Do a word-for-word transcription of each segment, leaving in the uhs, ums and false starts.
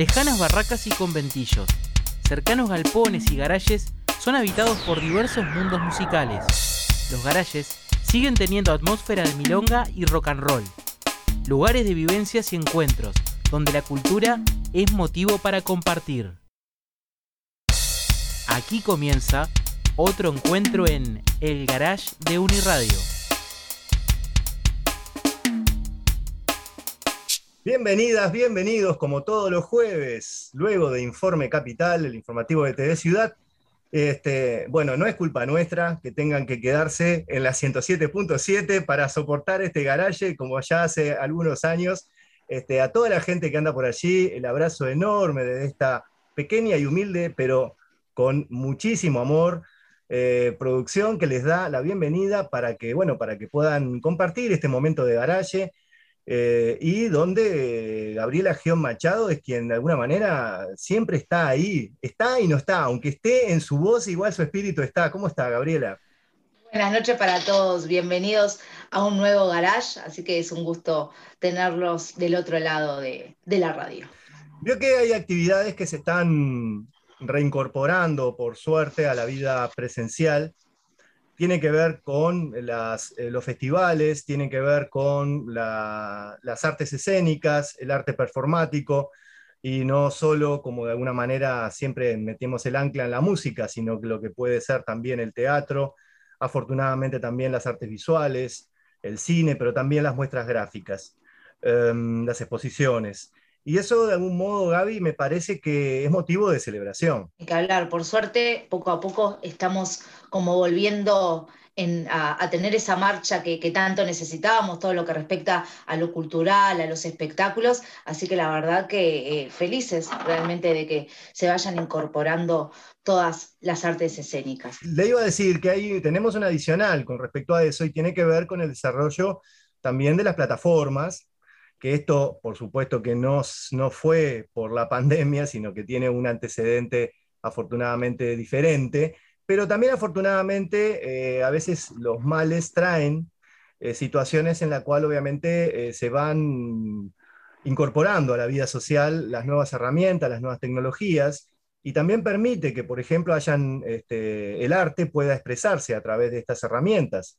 Lejanas barracas y conventillos, cercanos galpones y garajes son habitados por diversos mundos musicales. Los garajes siguen teniendo atmósfera de milonga y rock and roll, lugares de vivencias y encuentros, donde la cultura es motivo para compartir. Aquí comienza otro encuentro en El Garage de Uniradio. Bienvenidas, bienvenidos, como todos los jueves, luego de Informe Capital, el informativo de T V Ciudad. Este, bueno, no es culpa nuestra que tengan que quedarse en la ciento siete punto siete para soportar este garaje, como ya hace algunos años. Este, a toda la gente que anda por allí, el abrazo enorme de esta pequeña y humilde, pero con muchísimo amor, eh, producción que les da la bienvenida para que, bueno, para que puedan compartir este momento de garaje. Eh, y donde eh, Gabriela Gion Machado es quien de alguna manera siempre está ahí, está y no está, aunque esté en su voz, igual su espíritu está. ¿Cómo está, Gabriela? Buenas noches para todos, bienvenidos a un nuevo garage, así que es un gusto tenerlos del otro lado de, de la radio. Veo que hay actividades que se están reincorporando, por suerte, a la vida presencial. Tiene que ver con las, eh, los festivales, tiene que ver con la, las artes escénicas, el arte performático, y no solo, como de alguna manera siempre metemos el ancla en la música, sino que lo que puede ser también el teatro, afortunadamente también las artes visuales, el cine, pero también las muestras gráficas, eh, las exposiciones. Y eso, de algún modo, Gaby, me parece que es motivo de celebración. Hay que hablar, por suerte, poco a poco estamos como volviendo en, a, a tener esa marcha que, que tanto necesitábamos, todo lo que respecta a lo cultural, a los espectáculos, así que la verdad que eh, felices realmente de que se vayan incorporando todas las artes escénicas. Le iba a decir que ahí tenemos un adicional con respecto a eso y tiene que ver con el desarrollo también de las plataformas, que esto, por supuesto, que no, no fue por la pandemia, sino que tiene un antecedente afortunadamente diferente, pero también afortunadamente eh, a veces los males traen eh, situaciones en las cuales obviamente eh, se van incorporando a la vida social las nuevas herramientas, las nuevas tecnologías, y también permite que, por ejemplo, hayan, este, el arte pueda expresarse a través de estas herramientas,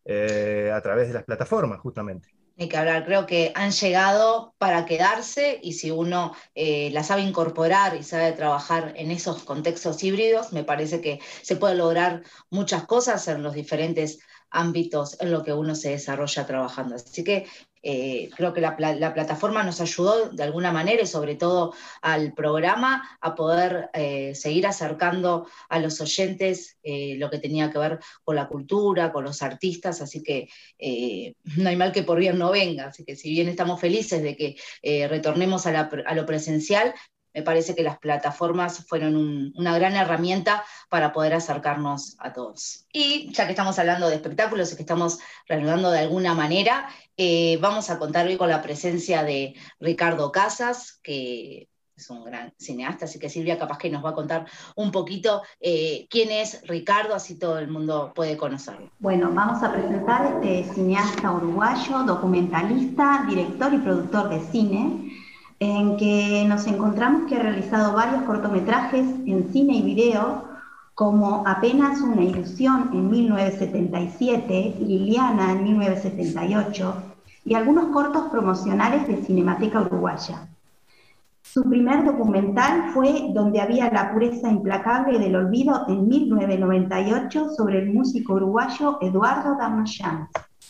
eh, a través de las plataformas, justamente. Hay que hablar, creo que han llegado para quedarse y si uno eh, la sabe incorporar y sabe trabajar en esos contextos híbridos, me parece que se puede lograr muchas cosas en los diferentes ámbitos en lo que uno se desarrolla trabajando. Así que eh, creo que la, la plataforma nos ayudó de alguna manera y sobre todo al programa a poder eh, seguir acercando a los oyentes eh, lo que tenía que ver con la cultura, con los artistas, así que eh, no hay mal que por bien no venga, así que si bien estamos felices de que eh, retornemos a, la, a lo presencial, me parece que las plataformas fueron un, una gran herramienta para poder acercarnos a todos. Y ya que estamos hablando de espectáculos y que estamos reanudando de alguna manera, eh, vamos a contar hoy con la presencia de Ricardo Casas, que es un gran cineasta, así que Silvia capaz que nos va a contar un poquito eh, quién es Ricardo, así todo el mundo puede conocerlo. Bueno, vamos a presentar a este cineasta uruguayo, documentalista, director y productor de cine, en que nos encontramos que ha realizado varios cortometrajes en cine y video, como Apenas una ilusión en mil novecientos setenta y siete, Liliana en mil novecientos setenta y ocho, y algunos cortos promocionales de Cinemateca Uruguaya. Su primer documental fue Donde había la pureza implacable del olvido en mil novecientos noventa y ocho sobre el músico uruguayo Eduardo Damayans.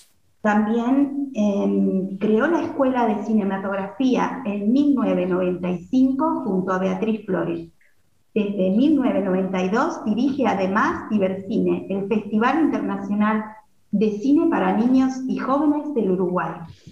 También eh, creó la Escuela de Cinematografía en mil novecientos noventa y cinco junto a Beatriz Flores. Desde mil novecientos noventa y dos dirige además Divercine, el Festival Internacional de Cine para Niños y Jóvenes del Uruguay.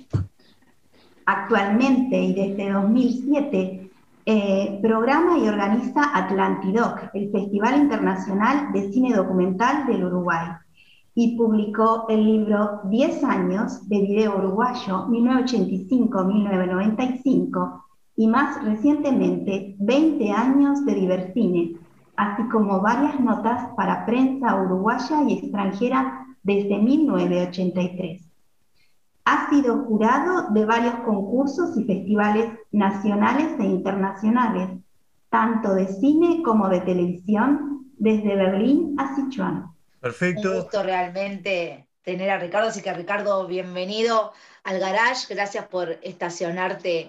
Actualmente y desde dos mil siete eh, programa y organiza Atlantidoc, el Festival Internacional de Cine Documental del Uruguay, y publicó el libro diez años de video uruguayo mil novecientos ochenta y cinco a mil novecientos noventa y cinco y más recientemente veinte años de Divercine, así como varias notas para prensa uruguaya y extranjera desde mil novecientos ochenta y tres. Ha sido jurado de varios concursos y festivales nacionales e internacionales, tanto de cine como de televisión, desde Berlín a Sichuan. Un Perfecto. gusto realmente tener a Ricardo, así que Ricardo, bienvenido al Garage, gracias por estacionarte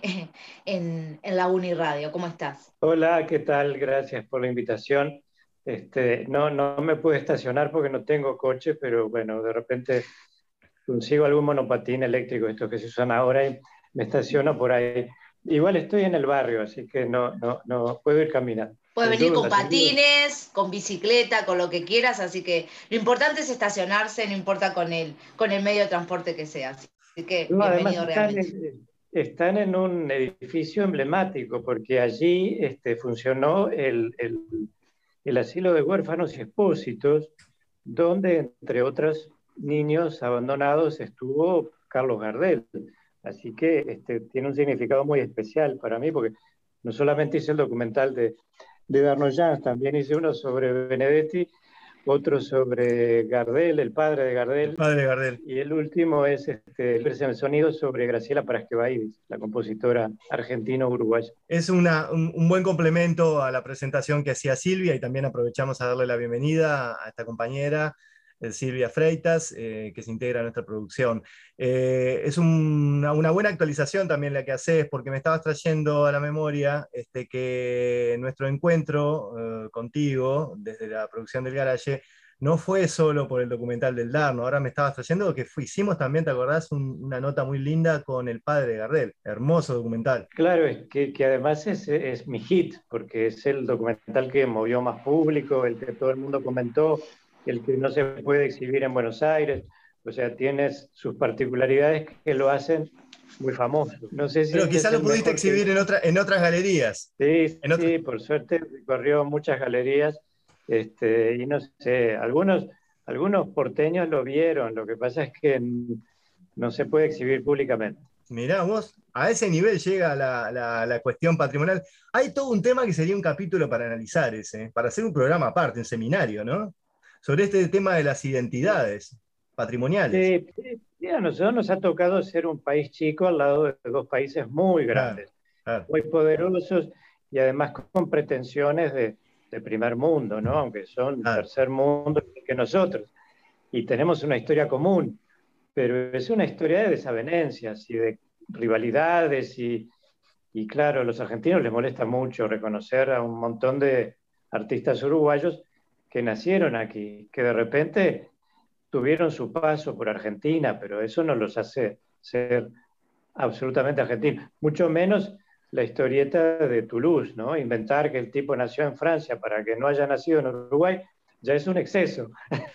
en, en la Uniradio. ¿Cómo estás? Hola, ¿qué tal? Gracias por la invitación. Este, no, no me pude estacionar porque no tengo coche, pero bueno, de repente consigo algún monopatín eléctrico, estos que se usan ahora, y me estaciono por ahí. Igual estoy en el barrio, así que no, no, no puedo ir caminando. Puedes Sin venir duda, con sin duda. patines, con bicicleta, con lo que quieras, así que lo importante es estacionarse, no importa con el, con el medio de transporte que sea. Así que No, además bienvenido están realmente. en, están en un edificio emblemático, porque allí este, funcionó el, el, el asilo de huérfanos y expósitos, donde, entre otros niños abandonados, estuvo Carlos Gardel. Así que este, tiene un significado muy especial para mí, porque no solamente hice el documental de, de Darnoyans, también hice uno sobre Benedetti, otro sobre Gardel, el padre de El Gardel, padre de Gardel. y el último es este, el sonido sobre Graciela Parasquevaidis, la compositora argentino-uruguaya. Es una, un, un buen complemento a la presentación que hacía Silvia, y también aprovechamos a darle la bienvenida a esta compañera, eh, Silvia Freitas, eh, que se integra a nuestra producción. Eh, es un, una, una buena actualización también la que haces, porque me estabas trayendo a la memoria este, que nuestro encuentro eh, contigo, desde la producción del Garage, no fue solo por el documental del Darno. Ahora me estabas trayendo que fue, hicimos también, ¿te acordás? Un, una nota muy linda con el padre de Gardel. Hermoso documental. Claro, es que, que además es, es mi hit, porque es el documental que movió más público, el que todo el mundo comentó, el que no se puede exhibir en Buenos Aires. O sea, tiene sus particularidades que lo hacen muy famoso. No sé si Pero quizás lo pudiste exhibir que... en, otra, en otras galerías. Sí, en sí, por suerte recorrió muchas galerías, este, y no sé, algunos, algunos porteños lo vieron, lo que pasa es que no se puede exhibir públicamente. Mirá vos, a ese nivel llega la, la, la cuestión patrimonial. Hay todo un tema que sería un capítulo para analizar ese, para hacer un programa aparte, un seminario, ¿no? Sobre este tema de las identidades patrimoniales. Sí, sí, a nosotros nos ha tocado ser un país chico al lado de dos países muy grandes, claro, claro. muy poderosos y además con pretensiones de, de primer mundo, ¿no? Aunque son claro. tercer mundo que nosotros. Y tenemos una historia común, pero es una historia de desavenencias y de rivalidades y, y claro, a los argentinos les molesta mucho reconocer a un montón de artistas uruguayos que nacieron aquí, que de repente tuvieron su paso por Argentina, pero eso no los hace ser absolutamente argentinos, mucho menos la historieta de Toulouse, ¿no? Inventar que el tipo nació en Francia para que no haya nacido en Uruguay ya es un exceso.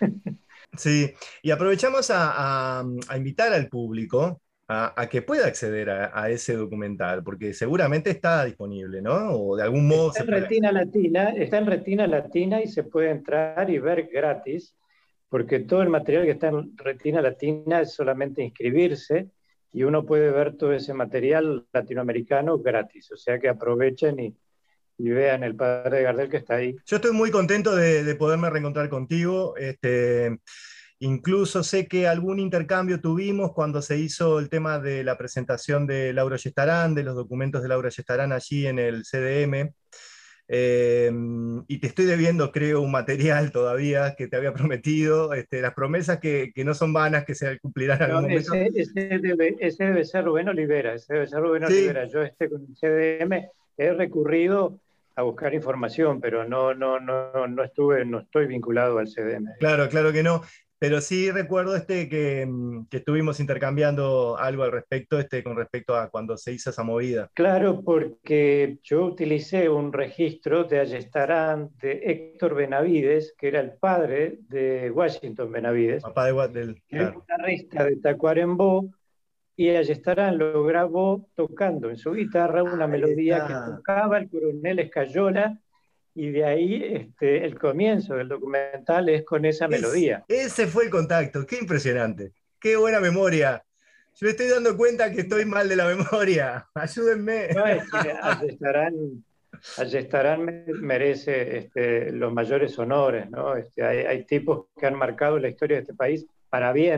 Sí, y aprovechamos a, a, a invitar al público a, a que pueda acceder a, a ese documental, porque seguramente está disponible, ¿no? O de algún modo está se en puede Retina Latina, está en Retina Latina y se puede entrar y ver gratis, porque todo el material que está en Retina Latina es solamente inscribirse y uno puede ver todo ese material latinoamericano gratis, o sea que aprovechen y, y vean el padre de Gardel que está ahí. Yo estoy muy contento de, de poderme reencontrar contigo. Este, incluso sé que algún intercambio tuvimos cuando se hizo el tema de la presentación de Laura Yestarán, de los documentos de Laura Yestarán allí en el C D M. Eh, y te estoy debiendo, creo, un material todavía que te había prometido, este, las promesas que, que no son vanas, que se cumplirán en no, algún momento. Ese, ese, debe, ese debe ser Rubén Olivera, ese debe ser Rubén Sí. Olivera. Yo este, con el C D M he recurrido a buscar información, pero no, no, no, no, estuve, no estoy vinculado al C D M. Claro, claro que no. Pero sí recuerdo este que, que estuvimos intercambiando algo al respecto, este, con respecto a cuando se hizo esa movida. Claro, porque yo utilicé un registro de Ayestarán de Héctor Benavides, que era el padre de Washington Benavides, papá de del, que era guitarrista de Tacuarembó, y Ayestarán lo grabó tocando en su guitarra una Ahí melodía está. que tocaba el coronel Escayola, y de ahí este, el comienzo del documental es con esa es, melodía. Ese fue el contacto, qué impresionante, qué buena memoria. Yo me estoy dando cuenta que estoy mal de la memoria, ayúdenme. No, es que Ayestarán, Ayestarán merece este, los mayores honores, ¿no? Este, hay, hay tipos que han marcado la historia de este país para bien,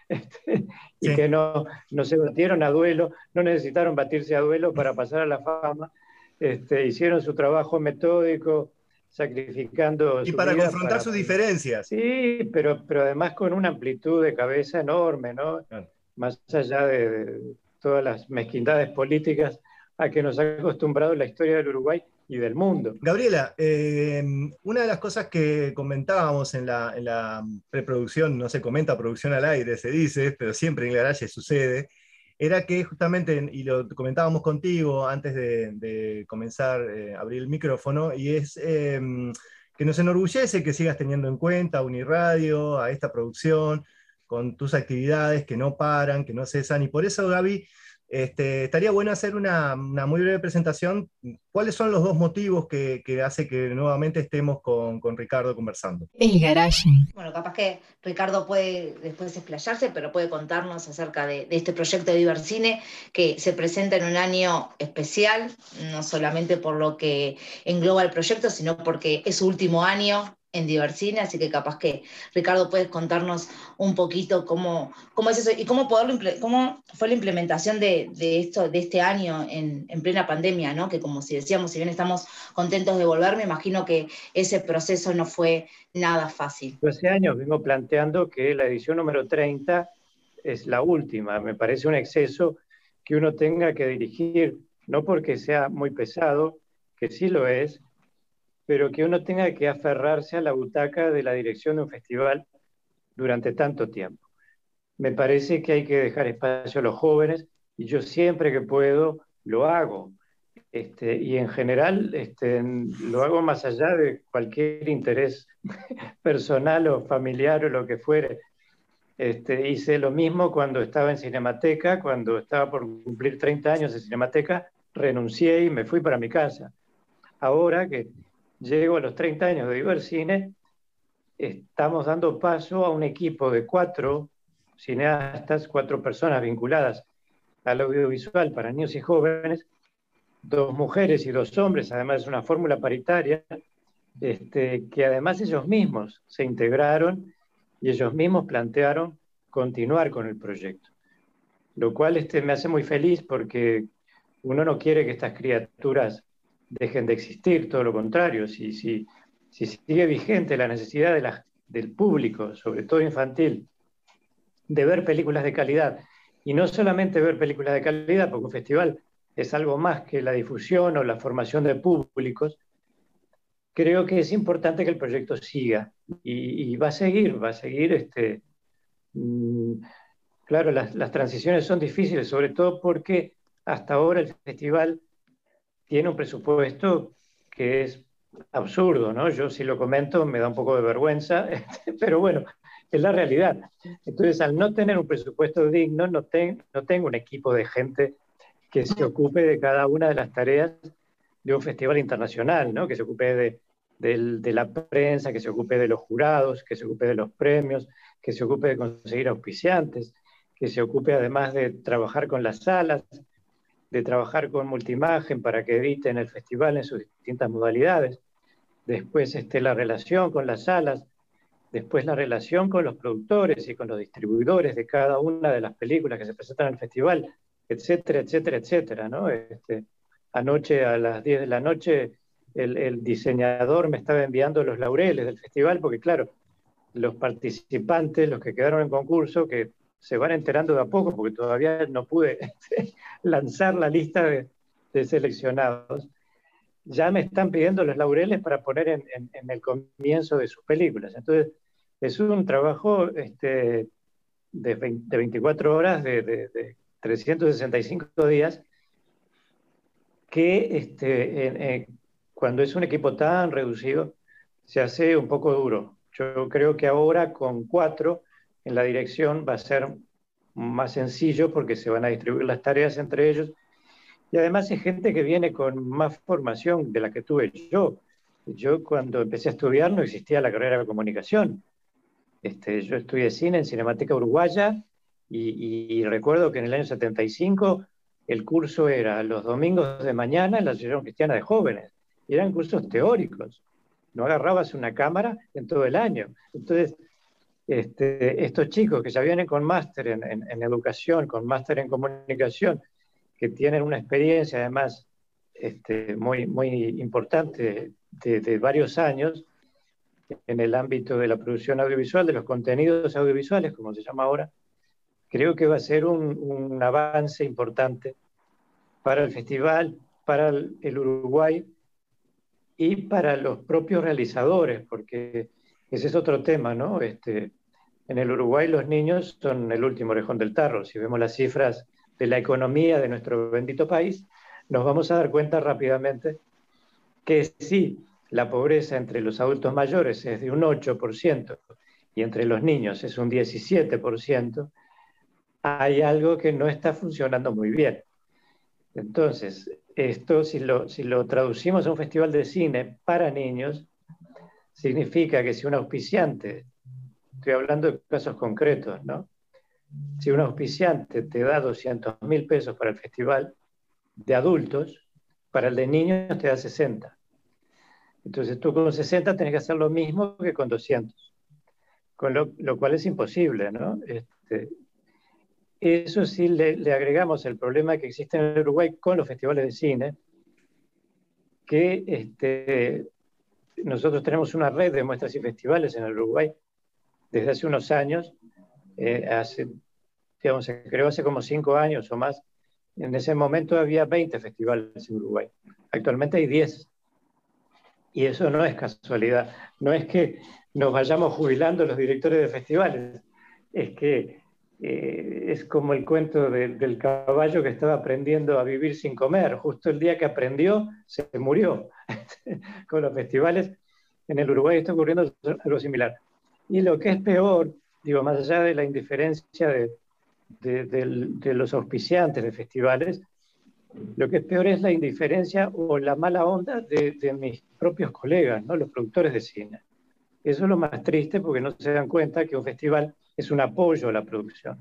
este, y Sí. que no, no se batieron a duelo, no necesitaron batirse a duelo para pasar a la fama, este, hicieron su trabajo metódico, sacrificando Y su para vida confrontar para... sus diferencias. Sí, pero, pero además con una amplitud de cabeza enorme, ¿no? Claro. Más allá de, de todas las mezquindades políticas a que nos ha acostumbrado la historia del Uruguay y del mundo. Gabriela, eh, una de las cosas que comentábamos en la, en la preproducción, no se comenta producción al aire, se dice, pero siempre en Garaje sucede, era que justamente, y lo comentábamos contigo antes de, de comenzar eh, a abrir el micrófono, y es eh, que nos enorgullece que sigas teniendo en cuenta a Uniradio, a esta producción, con tus actividades que no paran, que no cesan, y por eso, Gaby, Este, estaría bueno hacer una, una muy breve presentación. ¿Cuáles son los dos motivos que, que hace que nuevamente estemos con, con Ricardo conversando? El Garaje. Bueno, capaz que Ricardo puede después explayarse, pero puede contarnos acerca de, de este proyecto de Divercine que se presenta en un año especial, no solamente por lo que engloba el proyecto, sino porque es su último año en Divercine, así que capaz que Ricardo puedes contarnos un poquito cómo, cómo es eso y cómo, poderlo, cómo fue la implementación de, de, esto, de este año en, en plena pandemia, ¿no? Que como si decíamos, si bien estamos contentos de volver, me imagino que ese proceso no fue nada fácil. Hace años vengo planteando que la edición número treinta es la última. Me parece un exceso que uno tenga que dirigir, no porque sea muy pesado, que sí lo es, pero que uno tenga que aferrarse a la butaca de la dirección de un festival durante tanto tiempo. Me parece que hay que dejar espacio a los jóvenes y yo siempre que puedo lo hago. Este, y en general este, lo hago más allá de cualquier interés personal o familiar o lo que fuere. Este, hice lo mismo cuando estaba en Cinemateca, cuando estaba por cumplir treinta años en Cinemateca, renuncié y me fui para mi casa. Ahora que llego a los treinta años de Divercine, estamos dando paso a un equipo de cuatro cineastas, cuatro personas vinculadas al audiovisual para niños y jóvenes, dos mujeres y dos hombres, además es una fórmula paritaria, este, que además ellos mismos se integraron y ellos mismos plantearon continuar con el proyecto. Lo cual este, me hace muy feliz porque uno no quiere que estas criaturas dejen de existir, todo lo contrario. Si, si, si sigue vigente la necesidad de la, del público, sobre todo infantil, de ver películas de calidad, y no solamente ver películas de calidad, porque un festival es algo más que la difusión o la formación de públicos, creo que es importante que el proyecto siga, y, y va a seguir, va a seguir, este, mmm, claro, las, las transiciones son difíciles, sobre todo porque hasta ahora el festival tiene un presupuesto que es absurdo, ¿no? Yo si lo comento me da un poco de vergüenza, pero bueno, es la realidad. Entonces, al no tener un presupuesto digno, no, ten, no tengo un equipo de gente que se ocupe de cada una de las tareas de un festival internacional, ¿no? Que se ocupe de, de, de la prensa, que se ocupe de los jurados, que se ocupe de los premios, que se ocupe de conseguir auspiciantes, que se ocupe además de trabajar con las salas, de trabajar con multimagen para que editen el festival en sus distintas modalidades, después este, la relación con las salas, después la relación con los productores y con los distribuidores de cada una de las películas que se presentan en el festival, etcétera, etcétera, etcétera, ¿no? Este, anoche a las diez de la noche el, el diseñador me estaba enviando los laureles del festival, porque claro, los participantes, los que quedaron en concurso, que se van enterando de a poco, porque todavía no pude lanzar la lista de, de seleccionados, ya me están pidiendo los laureles para poner en, en, en el comienzo de sus películas. Entonces, es un trabajo este, de, veinte, de veinticuatro horas, de, de, de trescientos sesenta y cinco días, que este, en, en, cuando es un equipo tan reducido, se hace un poco duro. Yo creo que ahora con cuatro en la dirección va a ser más sencillo porque se van a distribuir las tareas entre ellos. Y además es gente que viene con más formación de la que tuve yo. Yo cuando empecé a estudiar no existía la carrera de comunicación. Este, yo estudié cine en Cinemateca Uruguaya y, y, y recuerdo que en el año setenta y cinco el curso era los domingos de mañana en la Asociación Cristiana de Jóvenes. Y eran cursos teóricos. No agarrabas una cámara en todo el año. Entonces, este, estos chicos que ya vienen con máster en, en, en educación, con máster en comunicación, que tienen una experiencia además este, muy, muy importante de, de varios años en el ámbito de la producción audiovisual, de los contenidos audiovisuales, como se llama ahora, creo que va a ser un, un avance importante para el festival, para el, el Uruguay y para los propios realizadores, porque ese es otro tema, ¿no? Este, en el Uruguay los niños son el último orejón del tarro. Si vemos las cifras de la economía de nuestro bendito país, nos vamos a dar cuenta rápidamente que sí, la pobreza entre los adultos mayores es de un ocho por ciento y entre los niños es un diecisiete por ciento, hay algo que no está funcionando muy bien. Entonces, esto si lo, si lo traducimos a un festival de cine para niños, significa que si un auspiciante, estoy hablando de casos concretos, ¿no? Si un auspiciante te da doscientos mil pesos para el festival de adultos, para el de niños te da sesenta. Entonces tú con sesenta tenés que hacer lo mismo que con doscientos, con lo, lo cual es imposible, ¿no? Este, eso sí le, le agregamos el problema que existe en el Uruguay con los festivales de cine, que este, nosotros tenemos una red de muestras y festivales en el Uruguay desde hace unos años, eh, hace, digamos, se creó hace como cinco años o más. En ese momento había veinte festivales en Uruguay, actualmente hay diez. Y eso no es casualidad, no es que nos vayamos jubilando los directores de festivales, es que eh, es como el cuento de, del caballo que estaba aprendiendo a vivir sin comer, justo el día que aprendió se murió. Con los festivales en el Uruguay está ocurriendo algo similar. Y lo que es peor, digo, más allá de la indiferencia de, de, de, de los auspiciantes de festivales, lo que es peor es la indiferencia o la mala onda de, de mis propios colegas, ¿no? Los productores de cine. Eso es lo más triste porque no se dan cuenta que un festival es un apoyo a la producción.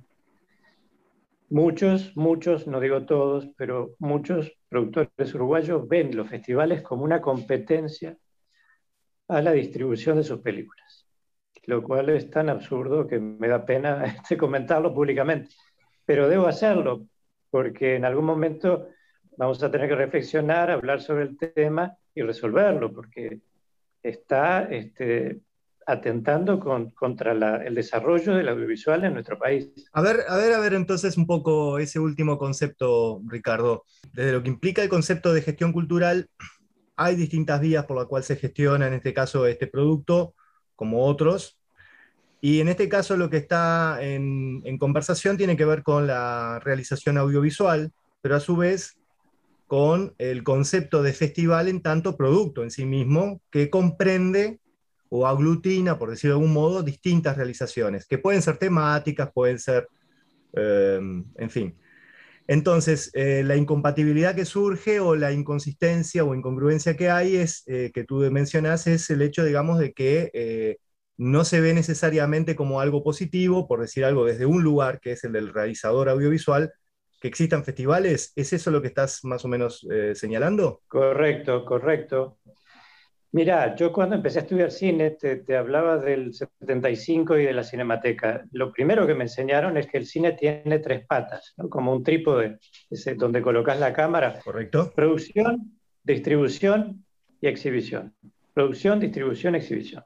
Muchos, muchos, no digo todos, pero muchos productores uruguayos ven los festivales como una competencia a la distribución de sus películas, lo cual es tan absurdo que me da pena este, comentarlo públicamente. Pero debo hacerlo porque en algún momento vamos a tener que reflexionar, hablar sobre el tema y resolverlo, porque está este, atentando con, contra la, el desarrollo del audiovisual en nuestro país. A ver, a ver, a ver, entonces un poco ese último concepto, Ricardo. Desde lo que implica el concepto de gestión cultural, hay distintas vías por las cuales se gestiona, en este caso, este producto, como otros. Y en este caso lo que está en, en conversación tiene que ver con la realización audiovisual, pero a su vez con el concepto de festival en tanto producto en sí mismo, que comprende o aglutina, por decirlo de algún modo, distintas realizaciones, que pueden ser temáticas, pueden ser, eh, en fin. Entonces, eh, la incompatibilidad que surge o la inconsistencia o incongruencia que hay es, eh, que tú mencionas, es el hecho, digamos, de que eh, no se ve necesariamente como algo positivo, por decir algo, desde un lugar, que es el del realizador audiovisual, que existan festivales. ¿Es eso lo que estás más o menos eh, señalando? Correcto, correcto. Mira, yo cuando empecé a estudiar cine te, te hablaba del setenta y cinco y de la Cinemateca. Lo primero que me enseñaron es que el cine tiene tres patas, ¿no? Como un trípode, ese, donde colocas la cámara. Correcto. Producción, distribución y exhibición. Producción, distribución, exhibición.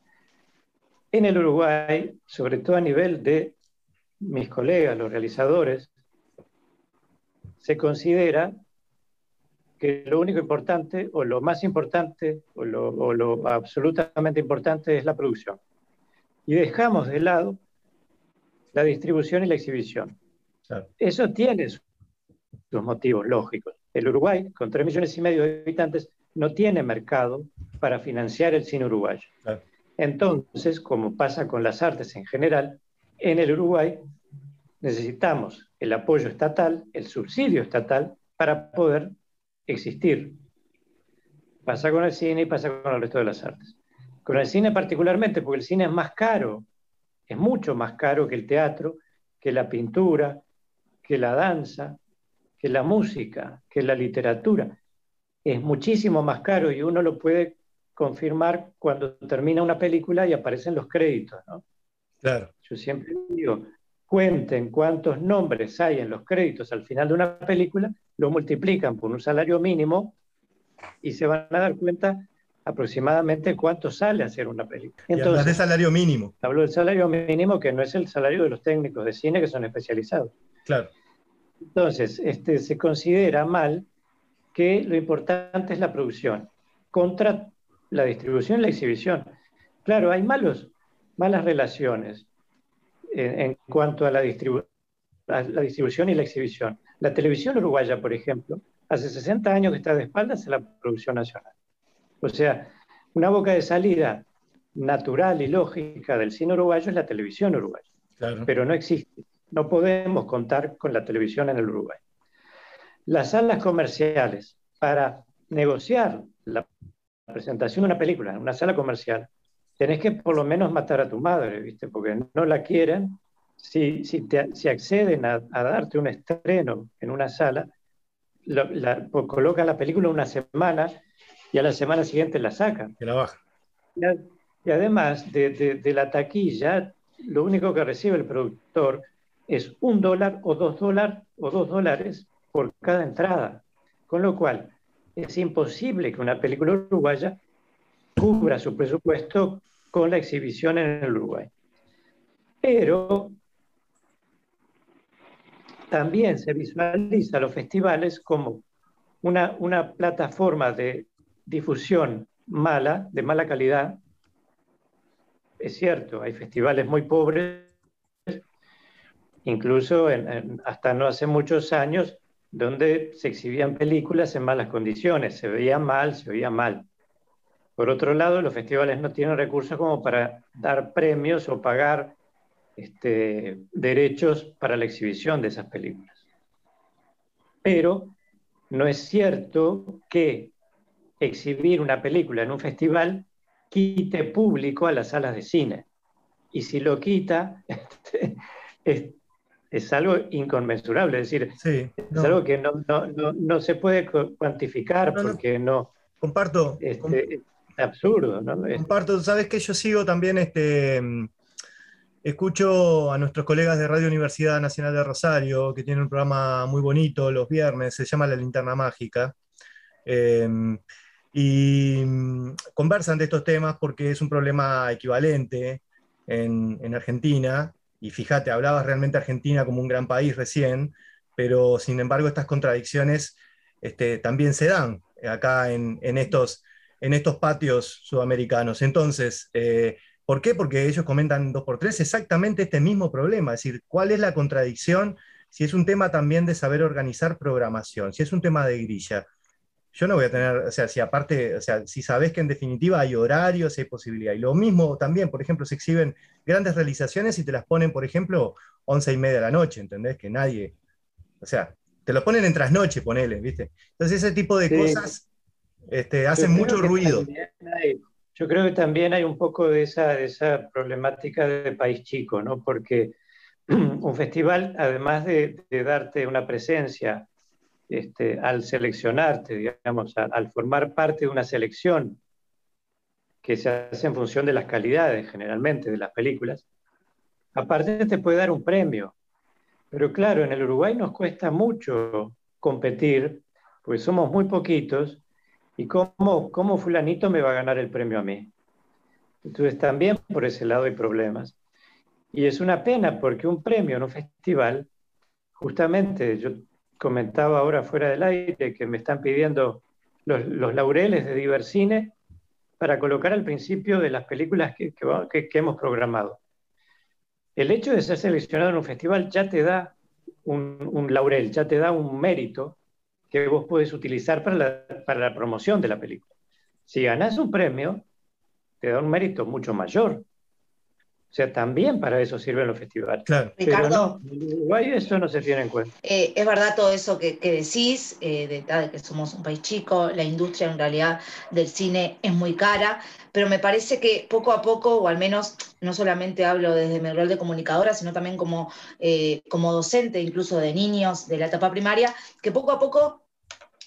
En el Uruguay, sobre todo a nivel de mis colegas, los realizadores, se considera que lo único importante, o lo más importante, o lo, o lo absolutamente importante es la producción. Y dejamos de lado la distribución y la exhibición. Claro. Eso tiene sus motivos lógicos. El Uruguay, con tres millones y medio de habitantes, no tiene mercado para financiar el cine uruguayo. Claro. Entonces, como pasa con las artes en general, en el Uruguay necesitamos el apoyo estatal, el subsidio estatal, para poder existir. Pasa con el cine y pasa con el resto de las artes. Con el cine particularmente, porque el cine es más caro, es mucho más caro que el teatro, que la pintura, que la danza, que la música, que la literatura. Es muchísimo más caro y uno lo puede confirmar cuando termina una película y aparecen los créditos, ¿no? Claro. Yo siempre digo, cuenten cuántos nombres hay en los créditos al final de una película, lo multiplican por un salario mínimo y se van a dar cuenta aproximadamente cuánto sale hacer una película. Entonces, y además de salario mínimo. Hablo del salario mínimo, que no es el salario de los técnicos de cine que son especializados. Claro. Entonces, este, se considera mal que lo importante es la producción contra la distribución y la exhibición. Claro, hay malos, malas relaciones en, en cuanto a la, distribu a la distribución y la exhibición. La televisión uruguaya, por ejemplo, hace sesenta años que está de espaldas a la producción nacional. O sea, una boca de salida natural y lógica del cine uruguayo es la televisión uruguaya. Claro. Pero no existe. No podemos contar con la televisión en el Uruguay. Las salas comerciales, para negociar la presentación de una película en una sala comercial, tenés que por lo menos matar a tu madre, ¿viste? Porque no la quieren. Si, si, te, si acceden a, a darte un estreno en una sala, lo, la, colocan la película una semana y a la semana siguiente la sacan. Que la bajan. Y, a, y además de, de, de la taquilla, lo único que recibe el productor es un dólar o dos dólares o dos dólares por cada entrada. Con lo cual, es imposible que una película uruguaya cubra su presupuesto con la exhibición en el Uruguay. Pero también se visualiza los festivales como una, una plataforma de difusión mala, de mala calidad. Es cierto, hay festivales muy pobres, incluso en, en, hasta no hace muchos años, donde se exhibían películas en malas condiciones, se veía mal, se oía mal. Por otro lado, los festivales no tienen recursos como para dar premios o pagar este, derechos para la exhibición de esas películas. Pero no es cierto que exhibir una película en un festival quite público a las salas de cine. Y si lo quita, este, es, es algo inconmensurable, es decir, sí, no. es algo que no, no, no, no se puede cuantificar no, no. porque no... Comparto. Este, com es absurdo, ¿no? Comparto, sabes que yo sigo también, este, escucho a nuestros colegas de Radio Universidad Nacional de Rosario, que tienen un programa muy bonito los viernes, se llama La Linterna Mágica, eh, y conversan de estos temas porque es un problema equivalente en, en Argentina. Y fíjate, hablabas realmente Argentina como un gran país recién, pero sin embargo estas contradicciones este, también se dan acá en, en, estos, en estos patios sudamericanos. Entonces, eh, ¿por qué? Porque ellos comentan dos por tres exactamente este mismo problema, es decir, ¿cuál es la contradicción? Si es un tema también de saber organizar programación, si es un tema de grilla. Yo no voy a tener, o sea, si aparte, o sea, si sabés que en definitiva hay horarios, hay posibilidad. Y lo mismo también, por ejemplo, se exhiben grandes realizaciones y te las ponen, por ejemplo, once y media de la noche, ¿entendés? Que nadie, o sea, te lo ponen en trasnoche, ponele, ¿viste? Entonces ese tipo de sí. cosas este, hacen mucho ruido. Hay, yo creo que también hay un poco de esa, de esa problemática de país chico, ¿no? Porque un festival, además de, de darte una presencia, Este, al seleccionarte, digamos, a, al formar parte de una selección que se hace en función de las calidades, generalmente, de las películas, aparte te puede dar un premio. Pero claro, en el Uruguay nos cuesta mucho competir, porque somos muy poquitos, y cómo, cómo fulanito me va a ganar el premio a mí. Entonces también por ese lado hay problemas. Y es una pena, porque un premio en un festival, justamente, yo comentaba ahora fuera del aire que me están pidiendo los, los laureles de Divercine para colocar al principio de las películas que, que, que hemos programado. El hecho de ser seleccionado en un festival ya te da un, un laurel, ya te da un mérito que vos podés utilizar para la, para la promoción de la película. Si ganás un premio, te da un mérito mucho mayor. O sea, también para eso sirven los festivales. Claro. Ricardo, no, en Uruguay eso no se tiene en cuenta. Eh, es verdad todo eso que, que decís, eh, de, de que somos un país chico, la industria en realidad del cine es muy cara, pero me parece que poco a poco, o al menos no solamente hablo desde mi rol de comunicadora, sino también como, eh, como docente incluso de niños de la etapa primaria, que poco a poco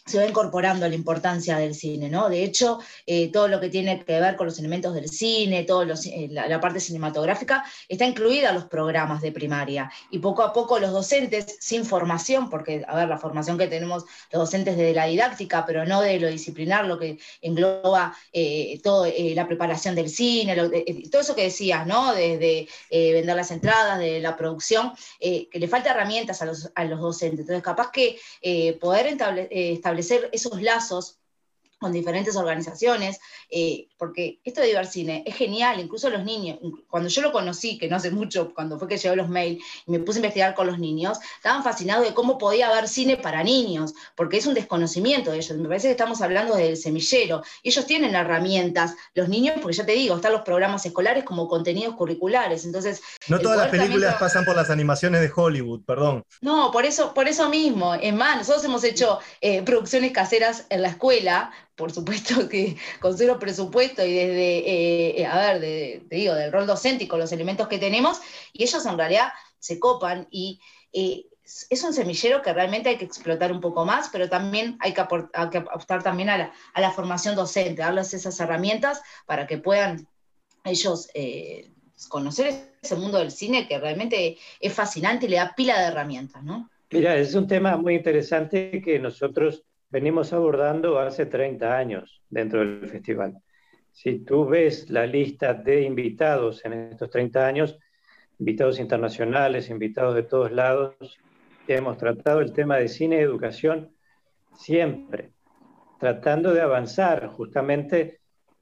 se va incorporando la importancia del cine, ¿no? De hecho, eh, todo lo que tiene que ver con los elementos del cine, todo los, eh, la, la parte cinematográfica, está incluida en los programas de primaria. Y poco a poco los docentes, sin formación, porque, a ver, la formación que tenemos los docentes de la didáctica, pero no de lo disciplinar, lo que engloba eh, toda eh, la preparación del cine, lo, eh, todo eso que decías, ¿no? Desde eh, vender las entradas, de la producción, eh, que le falta herramientas a los, a los docentes. Entonces, capaz que eh, poder estable, eh, establecer establecer esos lazos con diferentes organizaciones, eh, porque esto de Divercine es genial, incluso los niños, cuando yo lo conocí, que no hace mucho, cuando fue que llegó los mails, y me puse a investigar con los niños, estaban fascinados de cómo podía haber cine para niños, porque es un desconocimiento de ellos, me parece que estamos hablando del semillero, y ellos tienen herramientas, los niños, porque ya te digo, están los programas escolares como contenidos curriculares, entonces... No todas las películas también... pasan por las animaciones de Hollywood, perdón. No, por eso, por eso mismo, es más, nosotros hemos hecho eh, producciones caseras en la escuela, por supuesto que con cero presupuesto y desde, eh, a ver, de, te digo, del rol docente y con los elementos que tenemos, y ellos en realidad se copan y eh, es un semillero que realmente hay que explotar un poco más, pero también hay que, aport, hay que apostar también a la, a la formación docente, darles esas herramientas para que puedan ellos eh, conocer ese mundo del cine que realmente es fascinante y le da pila de herramientas, ¿no? Mira, es un tema muy interesante que nosotros venimos abordando hace treinta años dentro del festival. Si tú ves la lista de invitados en estos treinta años, invitados internacionales, invitados de todos lados, hemos tratado el tema de cine y educación siempre, tratando de avanzar justamente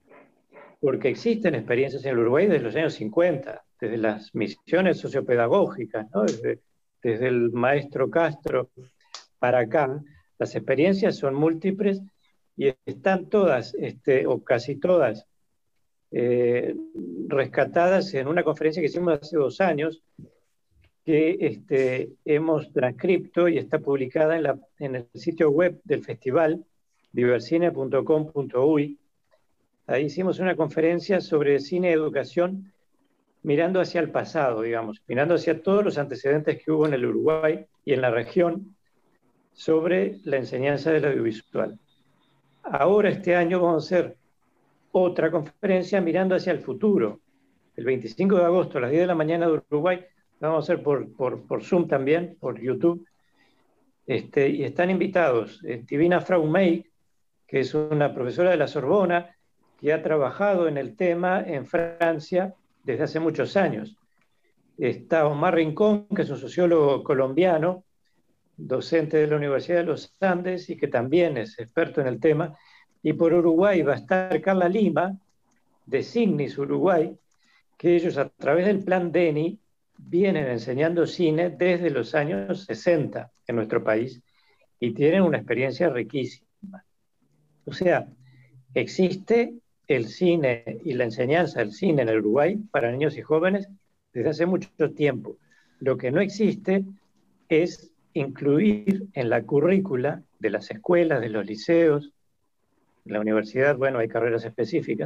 porque existen experiencias en el Uruguay desde los años cincuenta, desde las misiones sociopedagógicas, ¿no? desde, desde el maestro Castro para acá. Las experiencias son múltiples y están todas, este, o casi todas, eh, rescatadas en una conferencia que hicimos hace dos años, que este, hemos transcripto y está publicada en, la, en el sitio web del festival, divercine punto com punto uy. Ahí hicimos una conferencia sobre cine y educación mirando hacia el pasado, digamos, mirando hacia todos los antecedentes que hubo en el Uruguay y en la región, sobre la enseñanza del audiovisual. Ahora, este año, vamos a hacer otra conferencia mirando hacia el futuro. El veinticinco de agosto, a las diez de la mañana de Uruguay, la vamos a hacer por, por, por Zoom también, por YouTube. Este, y están invitados eh, Divina Frau-Meig, que es una profesora de la Sorbona, que ha trabajado en el tema en Francia desde hace muchos años. Está Omar Rincón, que es un sociólogo colombiano, docente de la Universidad de los Andes y que también es experto en el tema. Y por Uruguay va a estar Carla Lima, de Signis Uruguay, que ellos a través del plan DENI vienen enseñando cine desde los años sesenta en nuestro país y tienen una experiencia riquísima. O sea, existe el cine y la enseñanza del cine en el Uruguay para niños y jóvenes desde hace mucho tiempo. Lo que no existe es incluir en la currícula de las escuelas, de los liceos, en la universidad, bueno, hay carreras específicas,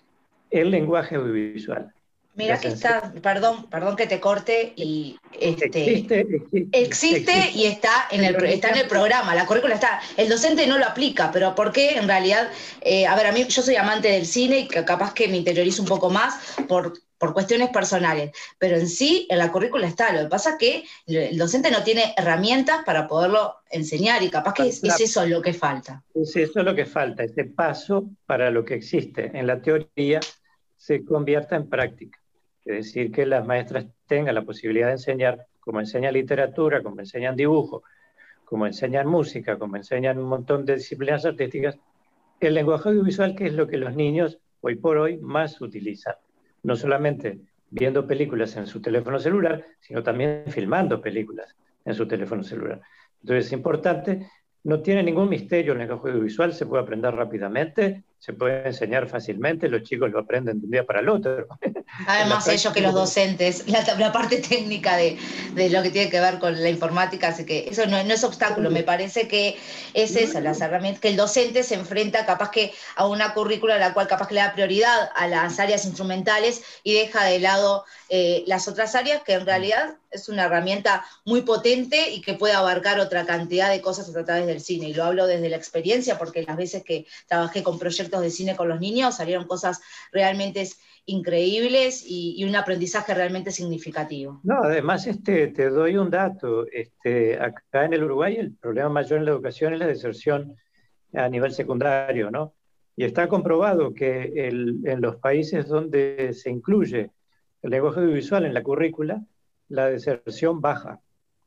el lenguaje audiovisual. Mira que está, perdón, perdón que te corte, y este, existe, existe, existe, existe y está en, el, está en el programa, la currícula está, el docente no lo aplica, pero ¿por qué? En realidad, eh, a ver, a mí yo soy amante del cine y capaz que me interiorizo un poco más por, por cuestiones personales, pero en sí, en la currícula está, lo que pasa es que el docente no tiene herramientas para poderlo enseñar y capaz que es, es eso lo que falta. Es eso lo que falta, este paso para lo que existe en la teoría se convierta en práctica. Es decir, que las maestras tengan la posibilidad de enseñar, como enseñan literatura, como enseñan dibujo, como enseñan música, como enseñan un montón de disciplinas artísticas, el lenguaje audiovisual, que es lo que los niños hoy por hoy más utilizan. No solamente viendo películas en su teléfono celular, sino también filmando películas en su teléfono celular. Entonces es importante, no tiene ningún misterio el lenguaje audiovisual, se puede aprender rápidamente, se puede enseñar fácilmente, los chicos lo aprenden de un día para el otro. Además ellos que los docentes, la, la parte técnica de, de lo que tiene que ver con la informática, así que eso no, no es obstáculo, me parece que es eso, las herramientas, que el docente se enfrenta capaz que a una currícula a la cual capaz que le da prioridad a las áreas instrumentales y deja de lado eh, las otras áreas, que en realidad es una herramienta muy potente y que puede abarcar otra cantidad de cosas a través del cine, y lo hablo desde la experiencia porque las veces que trabajé con proyectos de cine con los niños salieron cosas realmente increíbles y, y un aprendizaje realmente significativo. No, además este, te doy un dato. Este, acá en el Uruguay el problema mayor en la educación es la deserción a nivel secundario, ¿no? Y está comprobado que el, en los países donde se incluye el lenguaje audiovisual en la currícula, la deserción baja.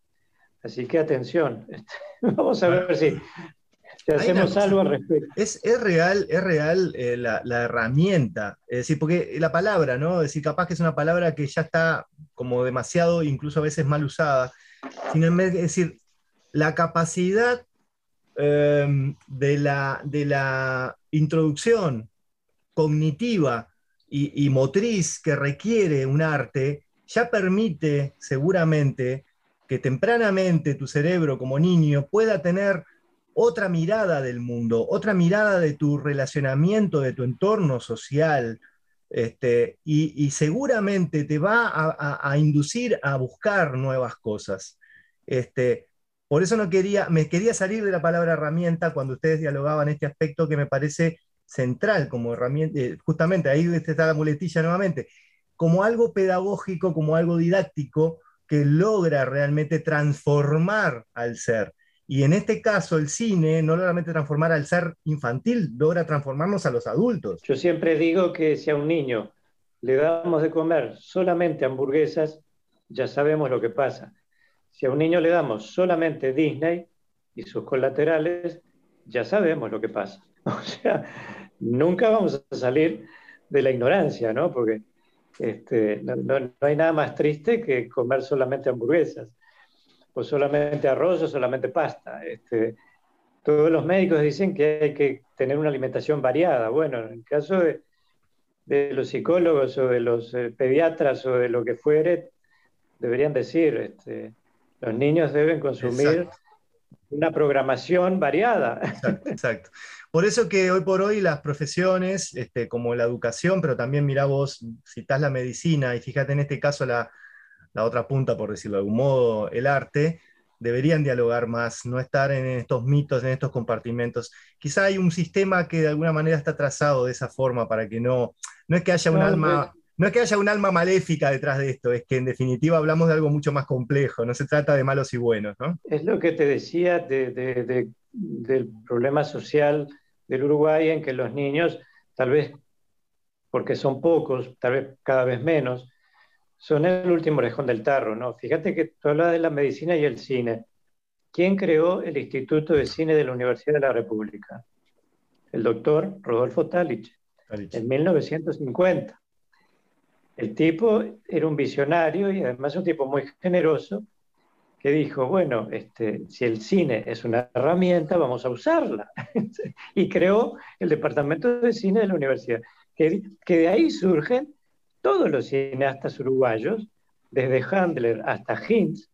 Así que atención, vamos a ver si, si hacemos algo al respecto. Es, es real, es real eh, la, la herramienta, es decir, porque la palabra, ¿no? Es decir, capaz que es una palabra que ya está como demasiado, incluso a veces mal usada. Sin embargo, es decir, la capacidad eh, de, la, de la introducción cognitiva y, y motriz que requiere un arte, ya permite seguramente que tempranamente tu cerebro como niño pueda tener otra mirada del mundo, otra mirada de tu relacionamiento, de tu entorno social, este, y, y seguramente te va a, a, a inducir a buscar nuevas cosas. Este, por eso no quería, me quería salir de la palabra herramienta cuando ustedes dialogaban este aspecto que me parece central como herramienta, justamente ahí está la muletilla nuevamente, como algo pedagógico, como algo didáctico que logra realmente transformar al ser. Y en este caso el cine no logra transformar al ser infantil, logra transformarnos a los adultos. Yo siempre digo que si a un niño le damos de comer solamente hamburguesas, ya sabemos lo que pasa. Si a un niño le damos solamente Disney y sus colaterales, ya sabemos lo que pasa. O sea, nunca vamos a salir de la ignorancia, ¿no? Porque este, no, no, no hay nada más triste que comer solamente hamburguesas, o solamente arroz, o solamente pasta. Este, todos los médicos dicen que hay que tener una alimentación variada. Bueno, en el caso de, de los psicólogos o de los eh, pediatras o de lo que fuere, deberían decir, este, los niños deben consumir exacto. Una programación variada. Exacto, exacto. Por eso que hoy por hoy las profesiones, este, como la educación, pero también mirá vos, citás la medicina, y fíjate en este caso la, la otra punta, por decirlo de algún modo, el arte, deberían dialogar más, no estar en estos mitos, en estos compartimentos. Quizá hay un sistema que de alguna manera está trazado de esa forma para que no, no es que haya un no, alma... No. No es que haya un alma maléfica detrás de esto, es que en definitiva hablamos de algo mucho más complejo, no se trata de malos y buenos, ¿no? Es lo que te decía de, de, de, del problema social del Uruguay, en que los niños, tal vez porque son pocos, tal vez cada vez menos, son el último orejón del tarro, ¿no? Fíjate que tú hablas de la medicina y el cine. ¿Quién creó el Instituto de Cine de la Universidad de la República? El doctor Rodolfo Talich, Talich. En mil novecientos cincuenta. El tipo era un visionario y además un tipo muy generoso que dijo, bueno, este, si el cine es una herramienta, vamos a usarla. Y creó el Departamento de Cine de la Universidad, que, que de ahí surgen todos los cineastas uruguayos, desde Handler hasta Hinz,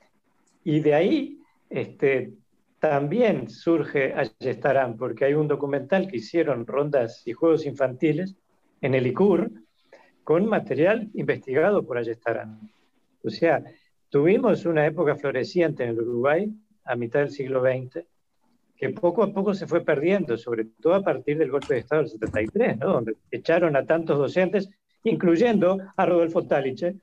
y de ahí este, también surge Ayestarán, porque hay un documental que hicieron rondas y juegos infantiles en el ICUR, con material investigado por Ayestarán. O sea, tuvimos una época floreciente en el Uruguay, a mitad del siglo veinte, que poco a poco se fue perdiendo, sobre todo a partir del golpe de Estado del setenta y tres, ¿no? Donde echaron a tantos docentes, incluyendo a Rodolfo Talich,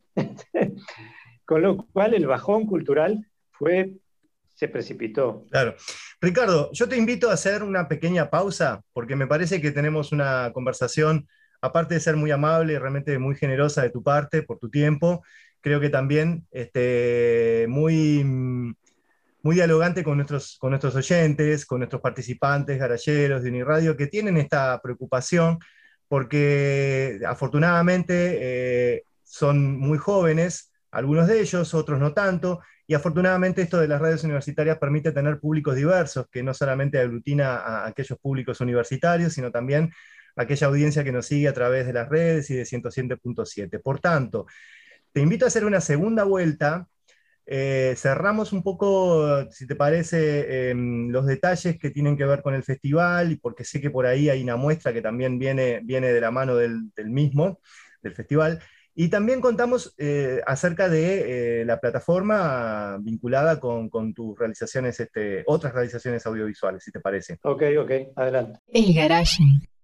con lo cual el bajón cultural fue, se precipitó. Claro. Ricardo, yo te invito a hacer una pequeña pausa, porque me parece que tenemos una conversación, aparte de ser muy amable y realmente muy generosa de tu parte por tu tiempo, creo que también este, muy, muy dialogante con nuestros, con nuestros oyentes, con nuestros participantes, garalleros de Uniradio, que tienen esta preocupación, porque afortunadamente eh, son muy jóvenes, algunos de ellos, otros no tanto, y afortunadamente esto de las radios universitarias permite tener públicos diversos, que no solamente aglutina a aquellos públicos universitarios, sino también aquella audiencia que nos sigue a través de las redes y de ciento siete punto siete. Por tanto, te invito a hacer una segunda vuelta. Eh, cerramos un poco, si te parece, eh, los detalles que tienen que ver con el festival, y porque sé que por ahí hay una muestra que también viene, viene de la mano del, del mismo, del festival. Y también contamos eh, acerca de eh, la plataforma vinculada con, con tus realizaciones, este, otras realizaciones audiovisuales, si te parece. Ok, ok, adelante. El Garage.